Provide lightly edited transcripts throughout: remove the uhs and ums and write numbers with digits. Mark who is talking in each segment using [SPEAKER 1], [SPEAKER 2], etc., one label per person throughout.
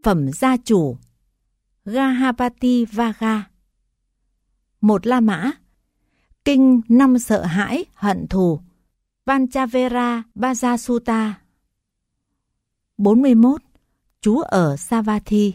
[SPEAKER 1] phẩm gia chủ Gahapati Vaga. Một La Mã. Kinh năm sợ hãi hận thù Panchavera Bajasutta. 41. Chú ở Savatthi.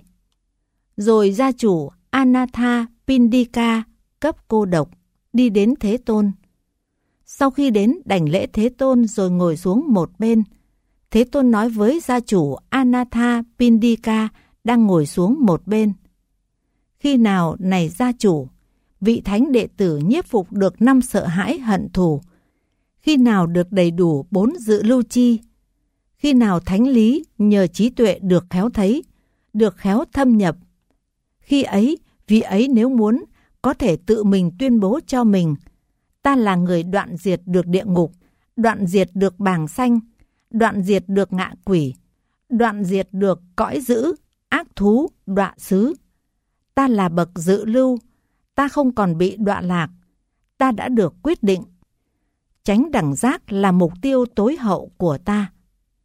[SPEAKER 1] Rồi gia chủ Anatha Pindika cấp cô độc đi đến Thế Tôn. Sau khi đến đảnh lễ Thế Tôn rồi ngồi xuống một bên, Thế Tôn nói với gia chủ Anatha Pindika đang ngồi xuống một bên: khi nào này gia chủ, vị thánh đệ tử nhiếp phục được 5 sợ hãi hận thù? Khi nào được đầy đủ 4 dự lưu chi? Khi nào thánh lý nhờ trí tuệ được khéo thấy, được khéo thâm nhập? Khi ấy, vị ấy nếu muốn, có thể tự mình tuyên bố cho mình: ta là người đoạn diệt được địa ngục, đoạn diệt được bàng sanh, đoạn diệt được ngạ quỷ, đoạn diệt được cõi dữ, ác thú, đọa xứ. Ta là bậc dự lưu, ta không còn bị đọa lạc, ta đã được quyết định. Chánh đẳng giác là mục tiêu tối hậu của ta.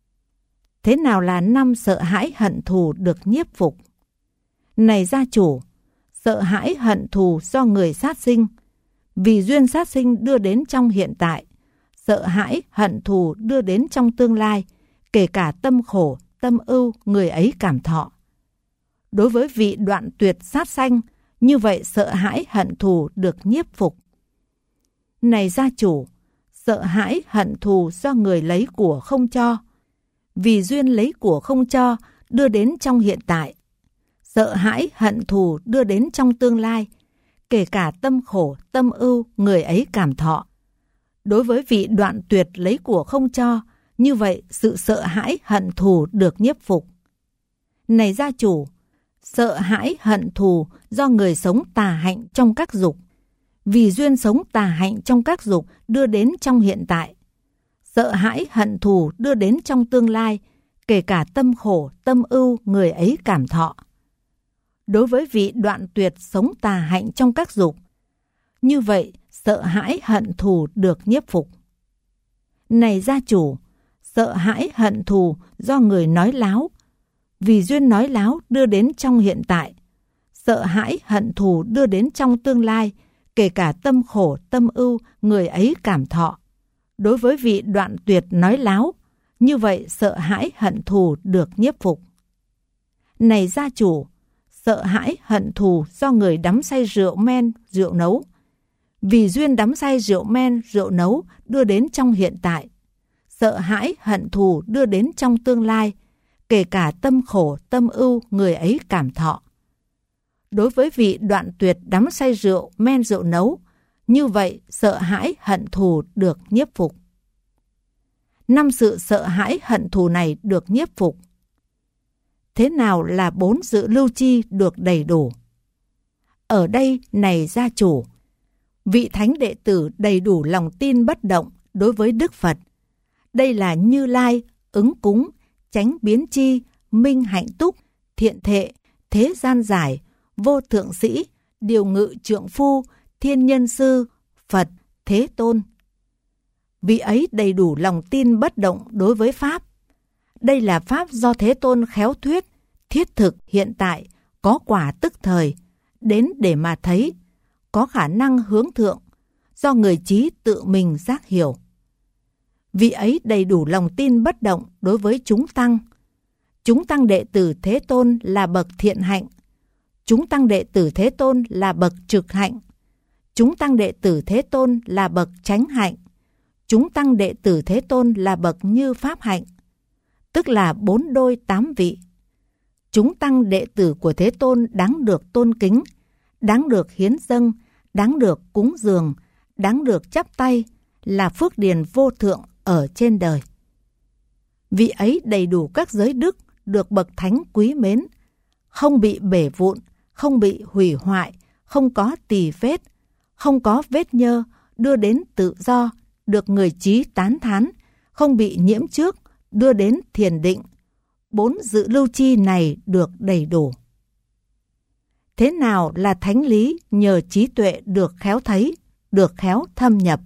[SPEAKER 1] Thế nào là 5 sợ hãi hận thù được nhiếp phục? Này gia chủ, sợ hãi hận thù do người sát sinh, vì duyên sát sinh đưa đến trong hiện tại, sợ hãi hận thù đưa đến trong tương lai, kể cả tâm khổ, tâm ưu người ấy cảm thọ. Đối với vị đoạn tuyệt sát sanh, như vậy sợ hãi hận thù được nhiếp phục. Này gia chủ, sợ hãi hận thù do người lấy của không cho, vì duyên lấy của không cho đưa đến trong hiện tại, sợ hãi hận thù đưa đến trong tương lai, kể cả tâm khổ, tâm ưu người ấy cảm thọ. Đối với vị đoạn tuyệt lấy của không cho, như vậy sự sợ hãi hận thù được nhiếp phục. Này gia chủ, sợ hãi hận thù do người sống tà hạnh trong các dục, vì duyên sống tà hạnh trong các dục đưa đến trong hiện tại, sợ hãi hận thù đưa đến trong tương lai, kể cả tâm khổ, tâm ưu người ấy cảm thọ. Đối với vị đoạn tuyệt sống tà hạnh trong các dục, như vậy sợ hãi hận thù được nhiếp phục. Này gia chủ, sợ hãi hận thù do người nói láo, vì duyên nói láo đưa đến trong hiện tại, sợ hãi hận thù đưa đến trong tương lai, kể cả tâm khổ, tâm ưu người ấy cảm thọ. Đối với vị đoạn tuyệt nói láo, như vậy sợ hãi hận thù được nhiếp phục. Này gia chủ, sợ hãi hận thù do người đắm say rượu men, rượu nấu, vì duyên đắm say rượu men, rượu nấu đưa đến trong hiện tại, sợ hãi hận thù đưa đến trong tương lai, kể cả tâm khổ, tâm ưu người ấy cảm thọ. Đối với vị đoạn tuyệt đắm say rượu men, rượu nấu, như vậy sợ hãi hận thù được nhiếp phục. 5 sự sợ hãi hận thù này được nhiếp phục. Thế nào là 4 dự lưu chi được đầy đủ? Ở đây, này gia chủ, vị thánh đệ tử đầy đủ lòng tin bất động đối với Đức Phật. Đây là Như Lai, ứng cúng, chánh biến chi, minh hạnh túc, thiện thệ, thế gian giải, vô thượng sĩ, điều ngự trượng phu, thiên nhân sư, Phật, Thế Tôn. Vị ấy đầy đủ lòng tin bất động đối với Pháp. Đây là Pháp do Thế Tôn khéo thuyết, thiết thực hiện tại, có quả tức thời, đến để mà thấy, có khả năng hướng thượng, do người trí tự mình giác hiểu. Vị ấy đầy đủ lòng tin bất động đối với chúng tăng. Chúng tăng đệ tử Thế Tôn là bậc thiện hạnh. Chúng tăng đệ tử Thế Tôn là bậc trực hạnh. Chúng tăng đệ tử Thế Tôn là bậc chánh hạnh. Chúng tăng đệ tử Thế Tôn là bậc như pháp hạnh, tức là 4 đôi 8 vị. Chúng tăng đệ tử của Thế Tôn đáng được tôn kính, đáng được hiến dâng, đáng được cúng dường, đáng được chắp tay, là phước điền vô thượng ở trên đời. Vị ấy đầy đủ các giới đức, được bậc thánh quý mến, không bị bể vụn, không bị hủy hoại, không có tỳ vết, không có vết nhơ, đưa đến tự do, được người trí tán thán, không bị nhiễm trước, đưa đến thiền định. 4 dự lưu chi này được đầy đủ. Thế nào là thánh lý nhờ trí tuệ được khéo thấy, được khéo thâm nhập?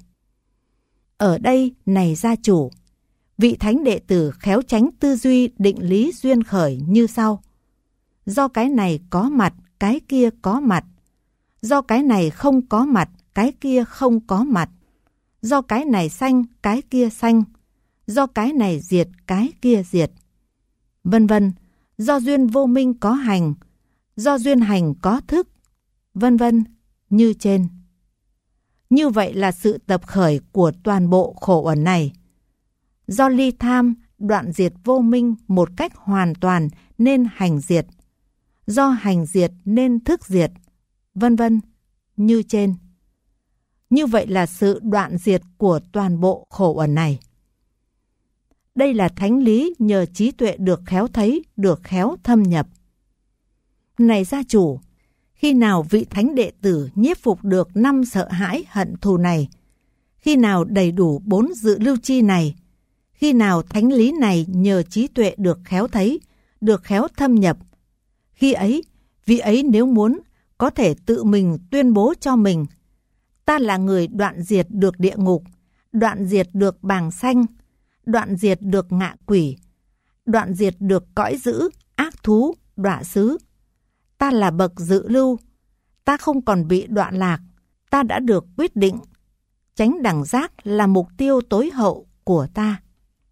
[SPEAKER 1] Ở đây, này gia chủ, vị thánh đệ tử khéo tránh tư duy định lý duyên khởi như sau. Do cái này có mặt, cái kia có mặt. Do cái này không có mặt, cái kia không có mặt. Do cái này sanh, cái kia sanh. Do cái này diệt, cái kia diệt. Vân vân. Do duyên vô minh có hành, do duyên hành có thức, vân vân, như trên. Như vậy là sự tập khởi của toàn bộ khổ uẩn này. Do ly tham, đoạn diệt vô minh một cách hoàn toàn nên hành diệt. Do hành diệt nên thức diệt, vân vân, như trên. Như vậy là sự đoạn diệt của toàn bộ khổ uẩn này. Đây là thánh lý nhờ trí tuệ được khéo thấy, được khéo thâm nhập. Này gia chủ, khi nào vị thánh đệ tử nhiếp phục được 5 sợ hãi hận thù này, khi nào đầy đủ 4 dự lưu chi này, khi nào thánh lý này nhờ trí tuệ được khéo thấy, được khéo thâm nhập, khi ấy, vị ấy nếu muốn, có thể tự mình tuyên bố cho mình: ta là người đoạn diệt được địa ngục, đoạn diệt được bàng sanh, đoạn diệt được ngạ quỷ, đoạn diệt được cõi dữ, ác thú, đọa xứ. Ta là bậc dự lưu, ta không còn bị đọa lạc, ta đã được quyết định. Chánh đẳng giác là mục tiêu tối hậu của ta.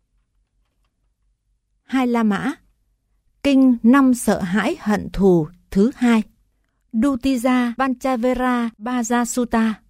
[SPEAKER 1] Hai La Mã. Kinh 5 sợ hãi hận thù thứ 2. Dutija Panchavera Bhaja Sutta.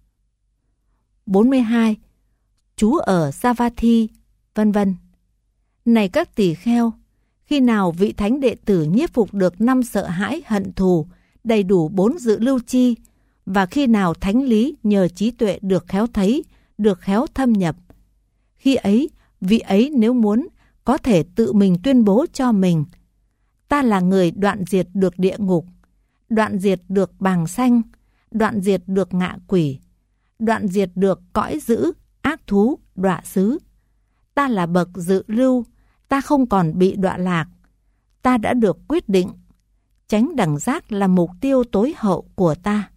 [SPEAKER 1] 42. Trú ở Savatthi, vân vân. Này các tỳ kheo, khi nào vị thánh đệ tử nhiếp phục được 5 sợ hãi hận thù, đầy đủ 4 dự lưu chi, và khi nào thánh lý nhờ trí tuệ được khéo thấy, được khéo thâm nhập, khi ấy, vị ấy nếu muốn, có thể tự mình tuyên bố cho mình: ta là người đoạn diệt được địa ngục, đoạn diệt được bàng sanh, đoạn diệt được ngạ quỷ, đoạn diệt được cõi dữ, ác thú, đọa xứ. Ta là bậc dự lưu, ta không còn bị đọa lạc, ta đã được quyết định. Chánh đẳng giác là mục tiêu tối hậu của ta.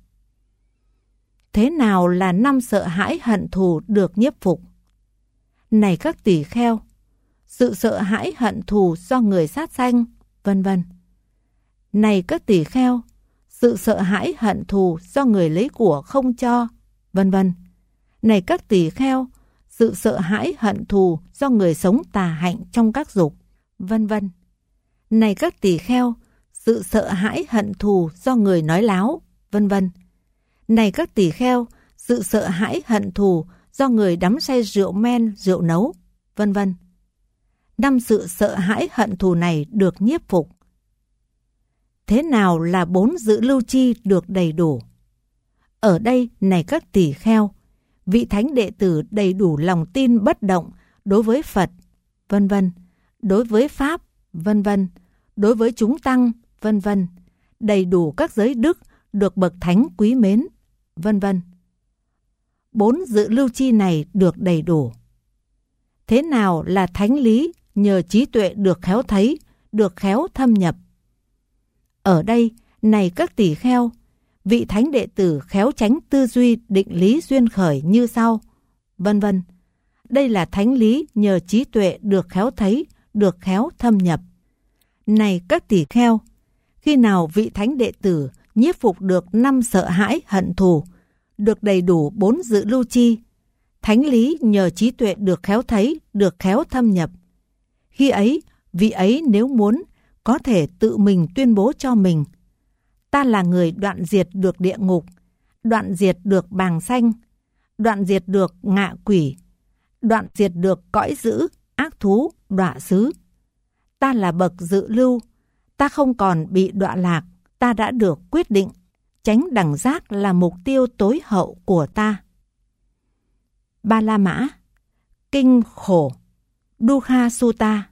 [SPEAKER 1] Thế nào là 5 sợ hãi hận thù được nhiếp phục? Này các tỳ kheo, sự sợ hãi hận thù do người sát sanh, vân vân. Này các tỳ kheo, sự sợ hãi hận thù do người lấy của không cho, vân vân. Này các tỳ kheo, sự sợ hãi hận thù do người sống tà hạnh trong các dục, vân vân. Này các tỳ kheo, sự sợ hãi hận thù do người nói láo, vân vân. Này các tỳ kheo, sự sợ hãi hận thù do người đắm say rượu men, rượu nấu, vân vân. 5 sự sợ hãi hận thù này được nhiếp phục. Thế nào là 4 dự lưu chi được đầy đủ? Ở đây, này các tỳ kheo, vị thánh đệ tử đầy đủ lòng tin bất động đối với Phật, vân vân, đối với Pháp, vân vân, đối với chúng tăng, vân vân, đầy đủ các giới đức được bậc thánh quý mến, vân vân. 4 dự lưu chi này được đầy đủ. Thế nào là thánh lý nhờ trí tuệ được khéo thấy, được khéo thâm nhập? Ở đây, này các tỳ kheo, vị thánh đệ tử khéo tránh tư duy định lý duyên khởi như sau, vân vân. Đây là thánh lý nhờ trí tuệ được khéo thấy, được khéo thâm nhập. Này các tỳ kheo, khi nào vị thánh đệ tử nhiếp phục được 5 sợ hãi hận thù, được đầy đủ 4 dự lưu chi, thánh lý nhờ trí tuệ được khéo thấy, được khéo thâm nhập, khi ấy, vị ấy nếu muốn, có thể tự mình tuyên bố cho mình: ta là người đoạn diệt được địa ngục, đoạn diệt được bàng sanh, đoạn diệt được ngạ quỷ, đoạn diệt được cõi dữ, ác thú, đọa xứ. Ta là bậc dự lưu, ta không còn bị đọa lạc, ta đã được quyết định. Chánh đẳng giác là mục tiêu tối hậu của ta. Ba La Mã. Kinh khổ. Dukkha Sutta.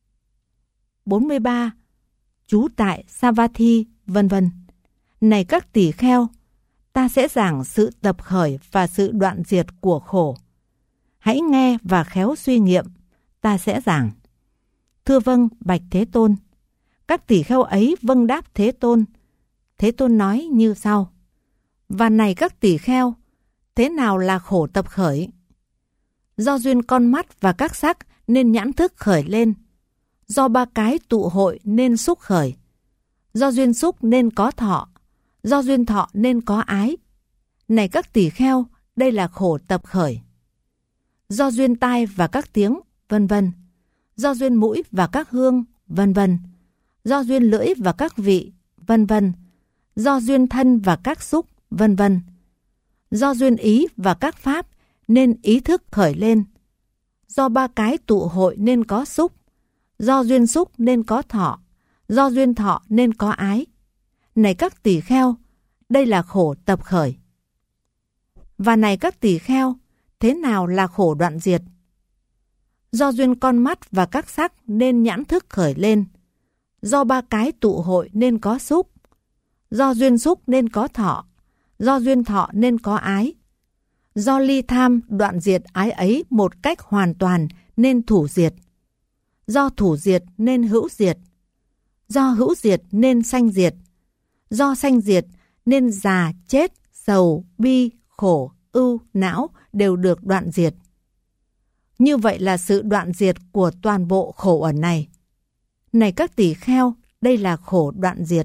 [SPEAKER 1] 43. Trú tại Savatthi, vân vân. Này các tỳ kheo, ta sẽ giảng sự tập khởi và sự đoạn diệt của khổ. Hãy nghe và khéo suy nghiệm, ta sẽ giảng. Thưa vâng, bạch Thế Tôn. Các tỳ kheo ấy vâng đáp Thế Tôn. Thế Tôn nói như sau: và này các tỳ kheo, thế nào là khổ tập khởi? Do duyên con mắt và các sắc nên nhãn thức khởi lên. Do 3 cái tụ hội nên xúc khởi. Do duyên xúc nên có thọ, do duyên thọ nên có ái. Này các tỳ kheo, đây là khổ tập khởi. Do duyên tai và các tiếng, vân vân. Do duyên mũi và các hương, vân vân. Do duyên lưỡi và các vị, vân vân. Do duyên thân và các xúc, vân vân. Do duyên ý và các pháp nên ý thức khởi lên. Do ba cái tụ hội nên có xúc. Do duyên xúc nên có thọ. Do duyên thọ nên có ái. Này các tỳ kheo, đây là khổ tập khởi. Và này các tỳ kheo, thế nào là khổ đoạn diệt? Do duyên con mắt và các sắc nên nhãn thức khởi lên. Do ba cái tụ hội nên có xúc. Do duyên xúc nên có thọ. Do duyên thọ nên có ái. Do ly tham đoạn diệt ái ấy một cách hoàn toàn nên thủ diệt. Do thủ diệt nên hữu diệt. Do hữu diệt nên sanh diệt. Do sanh diệt nên già, chết, sầu, bi, khổ, ưu, não đều được đoạn diệt. Như vậy là sự đoạn diệt của toàn bộ khổ ẩn này. Này các tỳ kheo, đây là khổ đoạn diệt.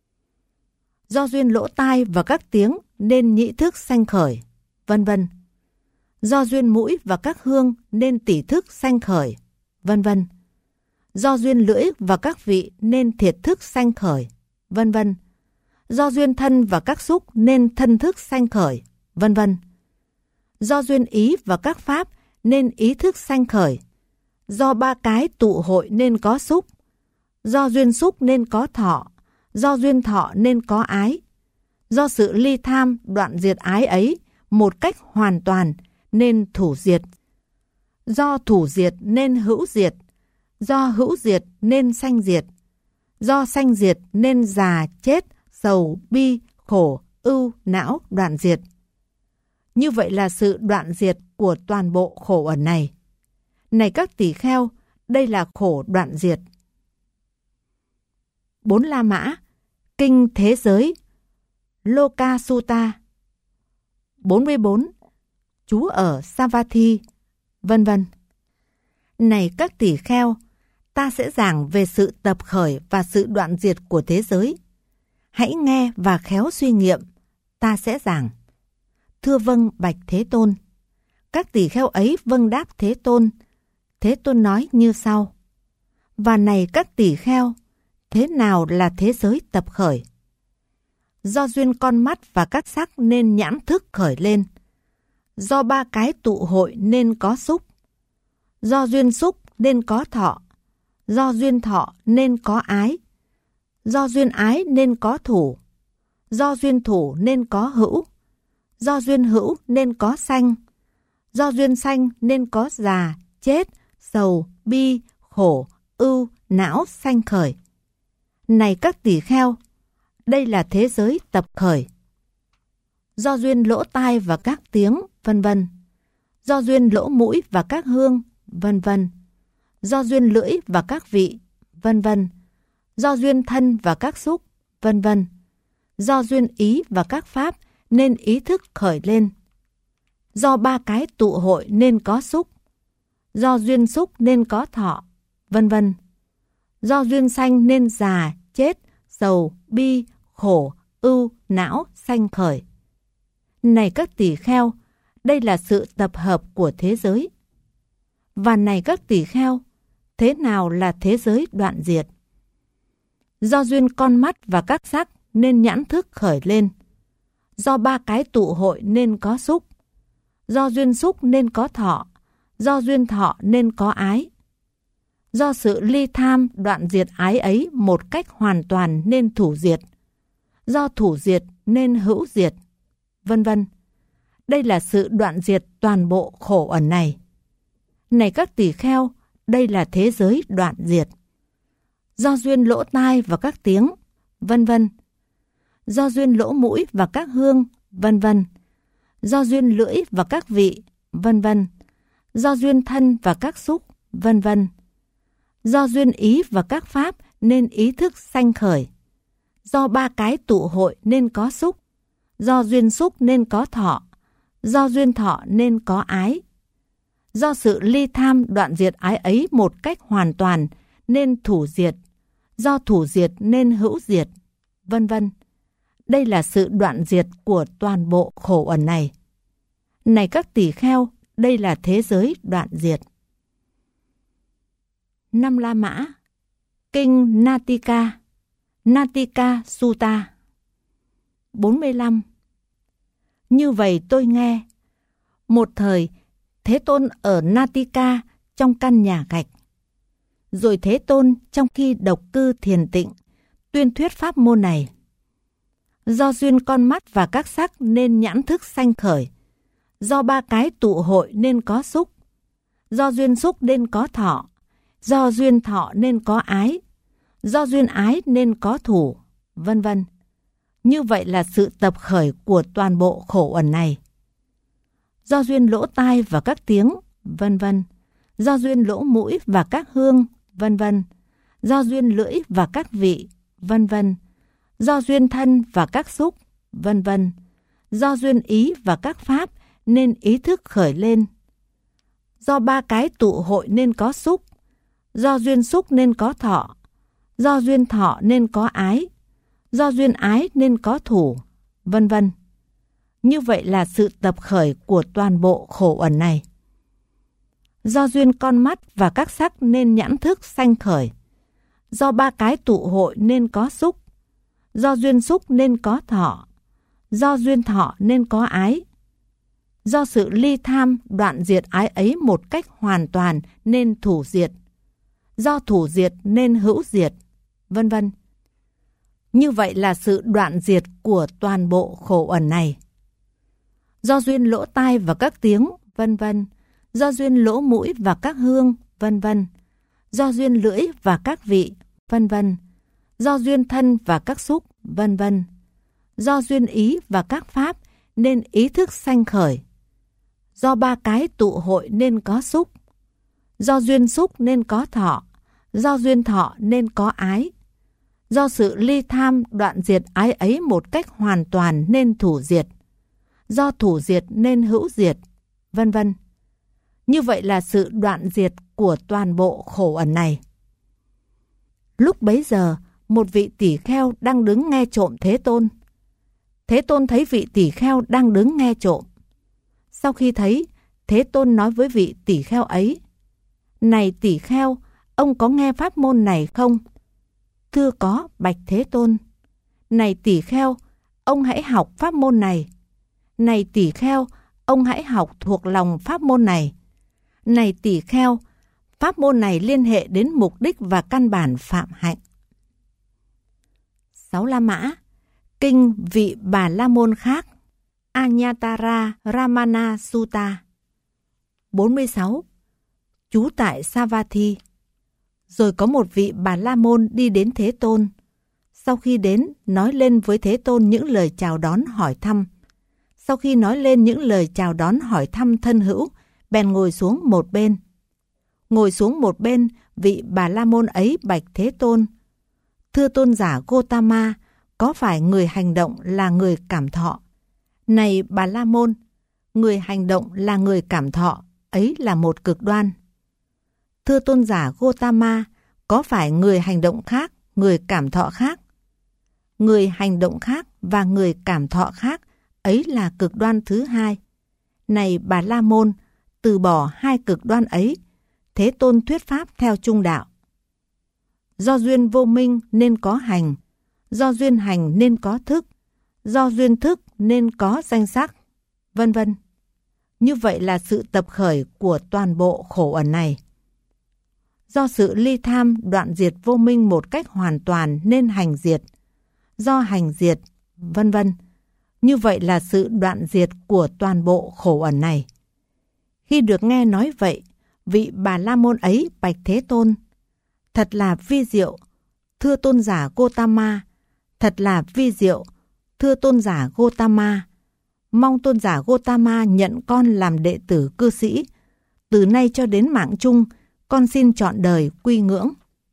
[SPEAKER 1] Do duyên lỗ tai và các tiếng nên nhĩ thức sanh khởi, vân vân. Do duyên mũi và các hương nên tỷ thức sanh khởi, vân vân. Do duyên lưỡi và các vị nên thiệt thức sanh khởi, vân vân. Do duyên thân và các xúc nên thân thức sanh khởi, vân vân. Do duyên ý và các pháp nên ý thức sanh khởi. Do ba cái tụ hội nên có xúc. Do duyên xúc nên có thọ. Do duyên thọ nên có ái. Do sự ly tham đoạn diệt ái ấy một cách hoàn toàn nên thủ diệt. Do thủ diệt nên hữu diệt. Do hữu diệt nên sanh diệt. Do sanh diệt nên già, chết, sầu, bi, khổ, ưu, não đoạn diệt. Như vậy là sự đoạn diệt của toàn bộ khổ ẩn này. Này các tỳ kheo, đây là khổ đoạn diệt. 4 La Mã, Kinh Thế Giới, Loka Sutta. 44. Trú ở Savatthi, vân vân. Này các tỳ kheo, ta sẽ giảng về sự tập khởi và sự đoạn diệt của thế giới. Hãy nghe và khéo suy nghiệm, ta sẽ giảng. Thưa vâng bạch Thế Tôn. Các tỳ kheo ấy vâng đáp Thế Tôn. Thế Tôn nói như sau. Và này các tỳ kheo, thế nào là thế giới tập khởi? Do duyên con mắt và các sắc nên nhãn thức khởi lên. Do ba cái tụ hội nên có xúc. Do duyên xúc nên có thọ. Do duyên thọ nên có ái. Do duyên ái nên có thủ. Do duyên thủ nên có hữu. Do duyên hữu nên có sanh. Do duyên sanh nên có già, chết, sầu, bi, khổ, ưu, não sanh khởi. Này các tỳ kheo, đây là thế giới tập khởi. Do duyên lỗ tai và các tiếng, vân vân. Do duyên lỗ mũi và các hương, vân vân. Do duyên lưỡi và các vị, vân vân. Do duyên thân và các xúc, vân vân. Do duyên ý và các pháp nên ý thức khởi lên. Do ba cái tụ hội nên có xúc. Do duyên xúc nên có thọ, vân vân. Do duyên sanh nên già, chết, sầu, bi, khổ, ưu, não sanh khởi. Này các tỳ kheo, đây là sự tập hợp của thế giới. Và này các tỳ kheo, thế nào là thế giới đoạn diệt? Do duyên con mắt và các sắc nên nhãn thức khởi lên. Do ba cái tụ hội nên có xúc. Do duyên xúc nên có thọ. Do duyên thọ nên có ái. Do sự ly tham đoạn diệt ái ấy một cách hoàn toàn nên thủ diệt. Do thủ diệt nên hữu diệt, vân vân. Đây là sự đoạn diệt toàn bộ khổ ẩn này. Này các tỳ kheo, đây là thế giới đoạn diệt. Do duyên lỗ tai và các tiếng, vân vân. Do duyên lỗ mũi và các hương, vân vân. Do duyên lưỡi và các vị, vân vân. Do duyên thân và các xúc, vân vân. Do duyên ý và các pháp nên ý thức sanh khởi. Do ba cái tụ hội nên có xúc. Do duyên xúc nên có thọ. Do duyên thọ nên có ái. Do sự ly tham đoạn diệt ái ấy một cách hoàn toàn nên thủ diệt. do thủ diệt nên hữu diệt, vân vân. Đây là sự đoạn diệt của toàn bộ khổ uẩn này. Này các tỳ kheo, đây là thế giới đoạn diệt. 5 La Mã. Kinh Natika, Natika Sutta. 45. Như vậy tôi nghe, một thời Thế Tôn ở Natika trong căn nhà gạch. Rồi Thế Tôn trong khi độc cư thiền tịnh, tuyên thuyết pháp môn này. Do duyên con mắt và các sắc nên nhãn thức sanh khởi. Do ba cái tụ hội nên có xúc. Do duyên xúc nên có thọ. Do duyên thọ nên có ái. Do duyên ái nên có thủ, vân vân. Như vậy là sự tập khởi của toàn bộ khổ uẩn này. Do duyên lỗ tai và các tiếng, vân vân. Do duyên lỗ mũi và các hương, vân vân. Do duyên lưỡi và các vị, vân vân. Do duyên thân và các xúc, vân vân. Do duyên ý và các pháp nên ý thức khởi lên. Do ba cái tụ hội nên có xúc. Do duyên xúc nên có thọ. Do duyên thọ nên có ái. Do duyên ái nên có thủ, vân vân. Như vậy là sự tập khởi của toàn bộ khổ uẩn này. Do duyên con mắt và các sắc nên nhãn thức sanh khởi. Do ba cái tụ hội nên có xúc. Do duyên xúc nên có thọ. Do duyên thọ nên có ái. Do sự ly tham đoạn diệt ái ấy một cách hoàn toàn nên thủ diệt. Do thủ diệt nên hữu diệt, vân vân. Như vậy là sự đoạn diệt của toàn bộ khổ uẩn này. Do duyên lỗ tai và các tiếng, vân vân. Do duyên lỗ mũi và các hương, vân vân. Do duyên lưỡi và các vị, vân vân. Do duyên thân và các xúc, vân vân. Do duyên ý và các pháp nên ý thức sanh khởi. Do ba cái tụ hội nên có xúc. Do duyên xúc nên có thọ. Do duyên thọ nên có ái. Do sự ly tham đoạn diệt ái ấy một cách hoàn toàn nên thủ diệt. Do thủ diệt nên hữu diệt, vân vân. Như vậy là sự đoạn diệt của toàn bộ khổ uẩn này. Lúc bấy giờ, một vị tỷ kheo đang đứng nghe trộm Thế Tôn. Thế Tôn thấy vị tỷ kheo đang đứng nghe trộm. Sau khi thấy, Thế Tôn nói với vị tỷ kheo ấy: Này tỷ kheo, ông có nghe pháp môn này không? Thưa có, bạch Thế Tôn. Này tỷ kheo, ông hãy học pháp môn này. Này tỷ kheo, ông hãy học thuộc lòng pháp môn này. Này tỷ kheo, pháp môn này liên hệ đến mục đích và căn bản phạm hạnh. 6 La Mã. Kinh vị Bà La Môn khác. Anyatara Ramana Sutta. 46. Trú tại Savatthi. Rồi có một vị Bà La Môn đi đến Thế Tôn. Sau khi đến, nói lên với Thế Tôn những lời chào đón hỏi thăm. Sau khi nói lên những lời chào đón hỏi thăm thân hữu, bèn ngồi xuống một bên. Ngồi xuống một bên, vị Bà La Môn ấy bạch Thế Tôn: Thưa tôn giả Gotama, có phải người hành động là người cảm thọ? Này Bà La Môn, người hành động là người cảm thọ, ấy là một cực đoan. Thưa tôn giả Gotama, có phải người hành động khác, người cảm thọ khác? Người hành động khác và người cảm thọ khác, ấy là cực đoan thứ hai. Này Bà La Môn, từ bỏ hai cực đoan ấy, Thế Tôn thuyết pháp theo trung đạo. Do duyên vô minh nên có hành, do duyên hành nên có thức, do duyên thức nên có danh sắc, vân vân. Như vậy là sự tập khởi của toàn bộ khổ uẩn này. Do sự ly tham đoạn diệt vô minh một cách hoàn toàn nên hành diệt, do hành diệt, vân vân. Như vậy là sự đoạn diệt của toàn bộ khổ uẩn này. Khi được nghe nói vậy, vị Bà La Môn ấy bạch Thế Tôn: Thật là vi diệu, thưa tôn giả Gotama, thật là vi diệu, thưa tôn giả Gotama. Mong tôn giả Gotama nhận con làm đệ tử cư sĩ. Từ nay cho đến mạng chung, con xin trọn đời quy ngưỡng.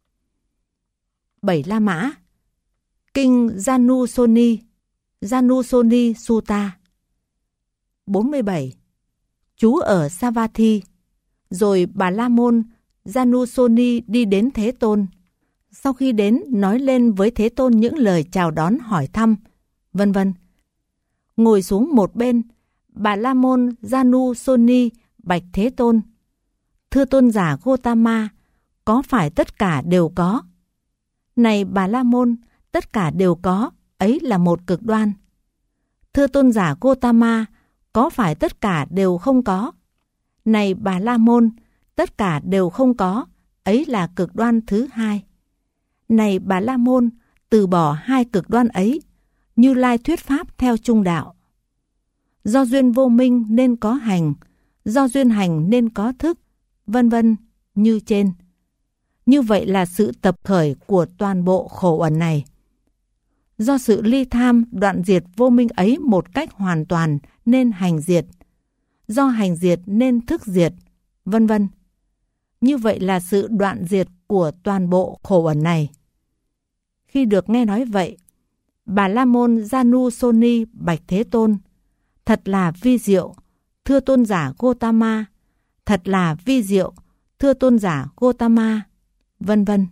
[SPEAKER 1] 7 La Mã. Kinh Janusoni, Janusoni Sutta. 47. Trú ở Savatthi. Rồi Bà La Môn Janusoni đi đến Thế Tôn. Sau khi đến, nói lên với Thế Tôn những lời chào đón hỏi thăm, vân vân. Ngồi xuống một bên, Bà La Môn Janusoni bạch Thế Tôn: Thưa tôn giả Gotama, có phải tất cả đều có? Này Bà La Môn, tất cả đều có, ấy là một cực đoan. Thưa tôn giả Gotama, có phải tất cả đều không có? Này Bà La Môn, tất cả đều không có, ấy là cực đoan thứ hai. Này Bà La Môn, từ bỏ hai cực đoan ấy, Như Lai thuyết pháp theo trung đạo. Do duyên vô minh nên có hành, do duyên hành nên có thức, vân vân, như trên. Như vậy là sự tập khởi của toàn bộ khổ uẩn này. Do sự ly tham đoạn diệt vô minh ấy một cách hoàn toàn nên hành diệt, do hành diệt nên thức diệt, vân vân. Như vậy là sự đoạn diệt của toàn bộ khổ uẩn này. Khi được nghe nói vậy, Bà La Môn Janusoni bạch Thế Tôn: Thật là vi diệu, thưa tôn giả Gotama, thật là vi diệu, thưa tôn giả Gotama, vân vân.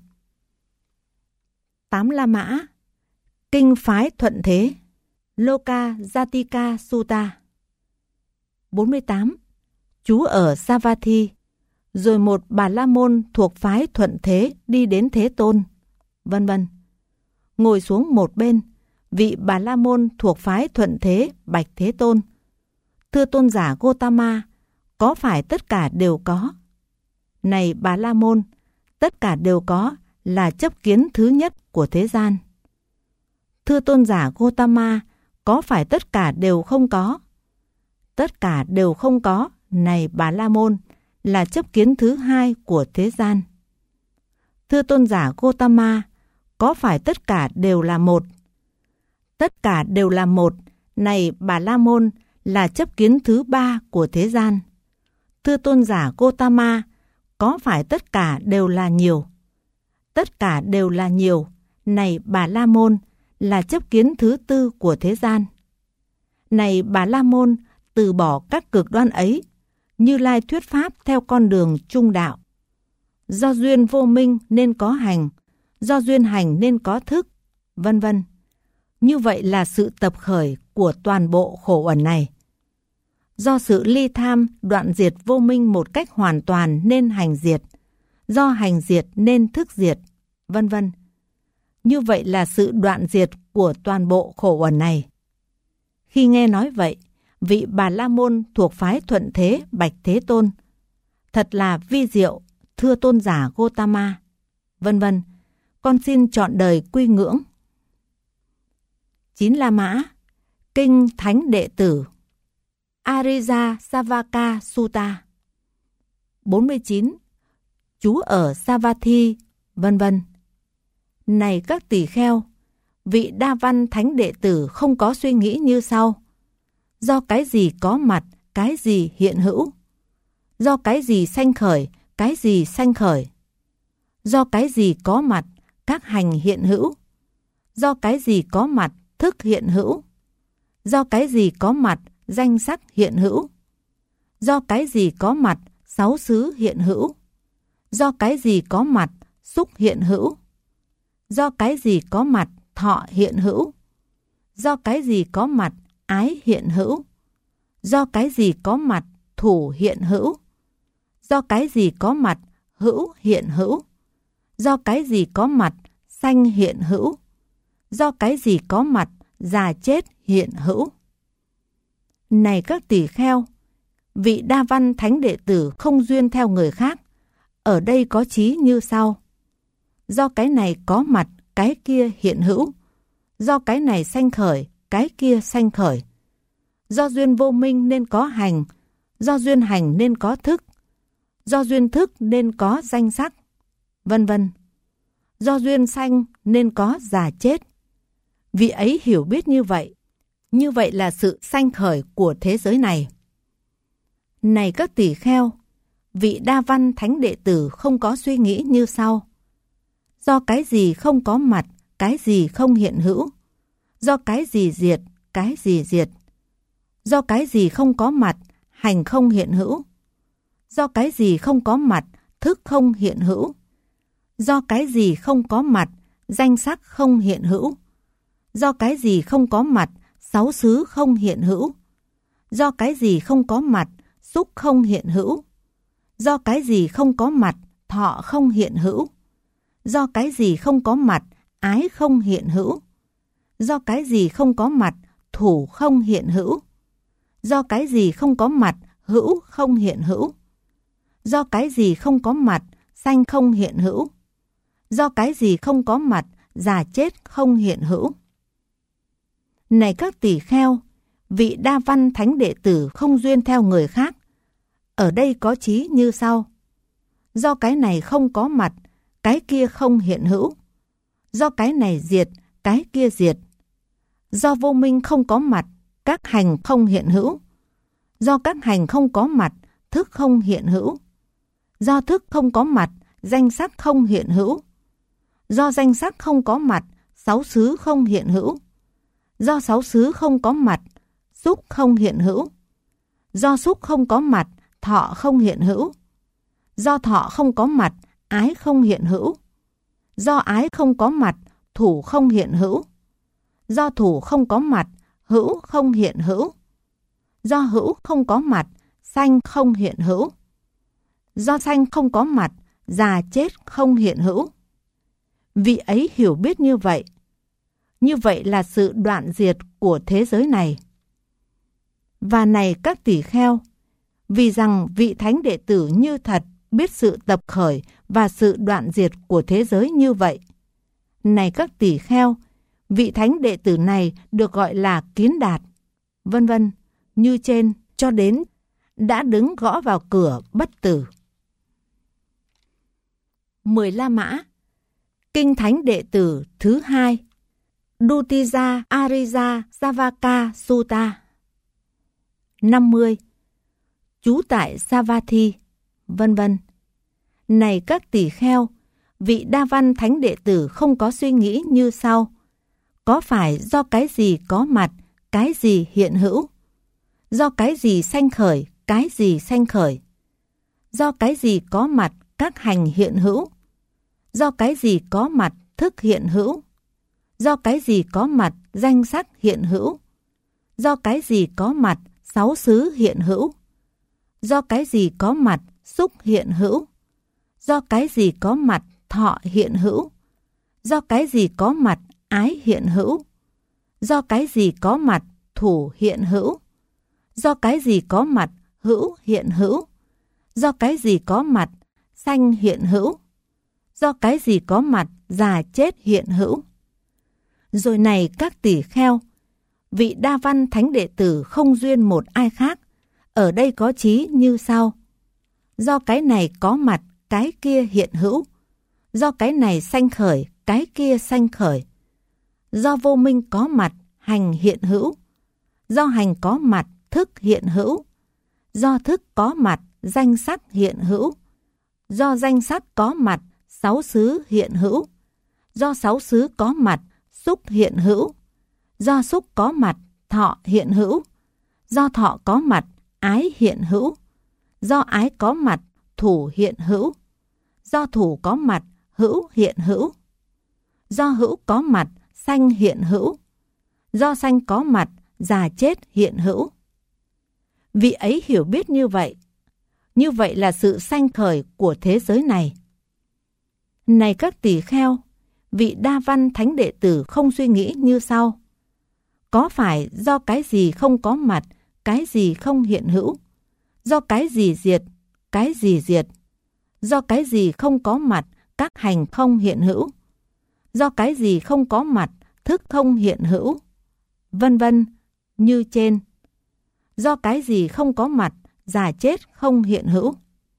[SPEAKER 1] 8 La Mã, Kinh phái Thuận Thế, Loka Jatika Sutta. 48. Trú ở Savatthi, rồi một Bà La Môn thuộc phái Thuận Thế đi đến Thế Tôn, vân vân. Ngồi xuống một bên, vị Bà La Môn thuộc phái Thuận Thế bạch Thế Tôn: Thưa tôn giả Gotama, có phải tất cả đều có? Này Bà La Môn, tất cả đều có là chấp kiến thứ nhất của thế gian. Thưa tôn giả Gotama, có phải tất cả đều không có? Tất cả đều không có, này Bà La Môn, là chấp kiến thứ hai của thế gian. Thưa tôn giả Gotama, có phải tất cả đều là một? Tất cả đều là một, này Bà La Môn, là chấp kiến thứ ba của thế gian. Thưa tôn giả Gotama, có phải tất cả đều là nhiều? Tất cả đều là nhiều, này Bà La Môn, là chấp kiến thứ tư của thế gian. Này Bà La Môn, từ bỏ các cực đoan ấy, Như Lai thuyết pháp theo con đường trung đạo. Do duyên vô minh nên có hành, do duyên hành nên có thức, vân vân. Như vậy là sự tập khởi của toàn bộ khổ uẩn này. Do sự ly tham đoạn diệt vô minh một cách hoàn toàn nên hành diệt, do hành diệt nên thức diệt, vân vân. Như vậy là sự đoạn diệt của toàn bộ khổ uẩn này. Khi nghe nói vậy, vị Bà La Môn thuộc phái Thuận Thế bạch Thế Tôn: Thật là vi diệu, thưa tôn giả Gotama, vân vân. Con xin trọn đời quy ngưỡng. 9 La Mã, Kinh Thánh Đệ Tử, Arija Savaka Sutta. 49. Trú ở Savatthi, vân vân. Này các tỳ kheo, vị Đa Văn Thánh Đệ Tử không có suy nghĩ như sau: do cái gì có mặt, cái gì hiện hữu; do cái gì sanh khởi, cái gì sanh khởi; do cái gì có mặt, các hành hiện hữu; do cái gì có mặt, thức hiện hữu; do cái gì có mặt, danh sắc hiện hữu; do cái gì có mặt, sáu xứ hiện hữu; do cái gì có mặt, xúc hiện hữu; do cái gì có mặt, thọ hiện hữu; do cái gì có mặt, ái hiện hữu; do cái gì có mặt, thủ hiện hữu; do cái gì có mặt, hữu hiện hữu; do cái gì có mặt, sanh hiện hữu; do cái gì có mặt, già chết hiện hữu. Này các tỳ kheo, vị Đa Văn Thánh Đệ Tử không duyên theo người khác, ở đây có trí như sau: do cái này có mặt, cái kia hiện hữu; do cái này sanh khởi, cái kia sanh khởi; do duyên vô minh nên có hành, do duyên hành nên có thức; do duyên thức nên có danh sắc, vân vân; do duyên sanh nên có già chết. Vị ấy hiểu biết như vậy là sự sanh khởi của thế giới này. Này các tỳ kheo, vị Đa Văn Thánh Đệ Tử không có suy nghĩ như sau: do cái gì không có mặt, cái gì không hiện hữu; do cái gì diệt, cái gì diệt; do cái gì không có mặt, hành không hiện hữu; do cái gì không có mặt, thức không hiện hữu; Do cái gì không có mặt, danh sắc không hiện hữu. Do cái gì không có mặt, sáu xứ không hiện hữu. Do cái gì không có mặt, xúc không hiện hữu. Do cái gì không có mặt, thọ không hiện hữu. Do cái gì không có mặt, ái không hiện hữu. Do cái gì không có mặt, thủ không hiện hữu. Do cái gì không có mặt, hữu không hiện hữu. Do cái gì không có mặt, sanh không hiện hữu. Do cái gì không có mặt, già chết không hiện hữu. Này các tỳ kheo, vị Đa Văn thánh đệ tử không duyên theo người khác. Ở đây có chí như sau. Do cái này không có mặt, cái kia không hiện hữu. Do cái này diệt, cái kia diệt. Do vô minh không có mặt, các hành không hiện hữu. Do các hành không có mặt, thức không hiện hữu. Do thức không có mặt, danh sắc không hiện hữu. Do danh sắc không có mặt, sáu xứ không hiện hữu. Do sáu xứ không có mặt, xúc không hiện hữu. Do xúc không có mặt, thọ không hiện hữu. Do thọ không có mặt, ái không hiện hữu. Do ái không có mặt, thủ không hiện hữu. Do thủ không có mặt, hữu không hiện hữu. Do hữu không có mặt, sanh không hiện hữu. Do sanh không có mặt, già chết không hiện hữu. Vị ấy hiểu biết như vậy. Như vậy là sự đoạn diệt của thế giới này. Và này các tỳ kheo, vì rằng vị thánh đệ tử như thật biết sự tập khởi và sự đoạn diệt của thế giới như vậy. Này các tỳ kheo, vị thánh đệ tử này được gọi là Kiến Đạt, vân vân, như trên cho đến đã đứng gõ vào cửa bất tử. 10 La Mã. Kinh Thánh Đệ Tử thứ 2, Dutija Arija Savaka Sutta. 50. Trú tại Savatthi, vân vân. Này các tỳ kheo, vị Đa Văn thánh đệ tử không có suy nghĩ như sau. Có phải do cái gì có mặt, cái gì hiện hữu? Do cái gì sanh khởi, cái gì sanh khởi? Do cái gì có mặt, các hành hiện hữu? Do cái gì có mặt, thức hiện hữu? Do cái gì có mặt, danh sắc hiện hữu? Do cái gì có mặt, sáu xứ hiện hữu? Do cái gì có mặt, xúc hiện hữu? Do cái gì có mặt, thọ hiện hữu? Do cái gì có mặt, ái hiện hữu? Do cái gì có mặt, thủ hiện hữu? Do cái gì có mặt, hữu hiện hữu? Do cái gì có mặt, sanh hiện hữu? Do cái gì có mặt, già chết hiện hữu? Rồi này các tỳ kheo, vị Đa Văn thánh đệ tử không duyên một ai khác, ở đây có chí như sau. Do cái này có mặt, cái kia hiện hữu. Do cái này sanh khởi, cái kia sanh khởi. Do vô minh có mặt, hành hiện hữu. Do hành có mặt, thức hiện hữu. Do thức có mặt, danh sắc hiện hữu. Do danh sắc có mặt, sáu xứ hiện hữu. Do sáu xứ có mặt, xúc hiện hữu. Do xúc có mặt, thọ hiện hữu. Do thọ có mặt, ái hiện hữu. Do ái có mặt, thủ hiện hữu. Do thủ có mặt, hữu hiện hữu. Do hữu có mặt, sanh hiện hữu. Do sanh có mặt, già chết hiện hữu. Vị ấy hiểu biết như vậy. Như vậy là sự sanh khởi của thế giới này. Này các tỳ kheo, vị Đa Văn thánh đệ tử không suy nghĩ như sau. Có phải do cái gì không có mặt, cái gì không hiện hữu? Do cái gì diệt, cái gì diệt? Do cái gì không có mặt, các hành không hiện hữu? Do cái gì không có mặt, thức không hiện hữu? Vân vân, như trên. Do cái gì không có mặt, già chết không hiện hữu?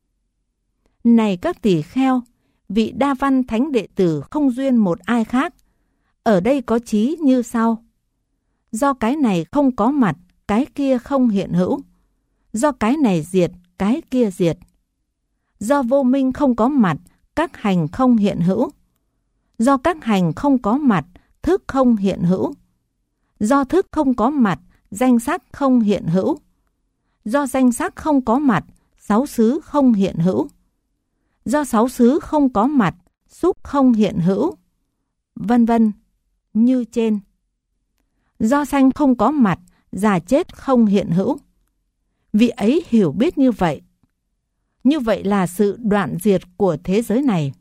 [SPEAKER 1] Này các tỳ kheo, vị Đa Văn thánh đệ tử không duyên một ai khác, ở đây có chí như sau. Do cái này không có mặt, cái kia không hiện hữu. Do cái này diệt, cái kia diệt. Do vô minh không có mặt, các hành không hiện hữu. Do các hành không có mặt, thức không hiện hữu. Do thức không có mặt, danh sắc không hiện hữu. Do danh sắc không có mặt, sáu xứ không hiện hữu. Do sáu xứ không có mặt, xúc không hiện hữu, vân vân, như trên. Do sanh không có mặt, già chết không hiện hữu. Vị ấy hiểu biết như vậy. Như vậy là sự đoạn diệt của thế giới này.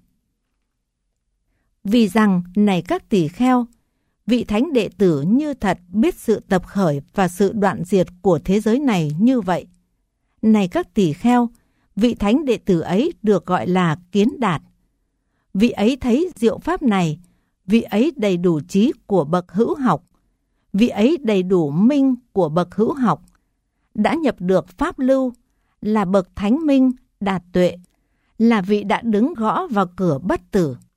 [SPEAKER 1] Vì rằng, này các tỳ kheo, vị thánh đệ tử như thật biết sự tập khởi và sự đoạn diệt của thế giới này như vậy. Này các tỳ kheo, vị thánh đệ tử ấy được gọi là kiến đạt. Vị ấy thấy diệu pháp này, vị ấy đầy đủ trí của bậc hữu học, vị ấy đầy đủ minh của bậc hữu học, đã nhập được pháp lưu, là bậc thánh minh, đạt tuệ, là vị đã đứng gõ vào cửa bất tử.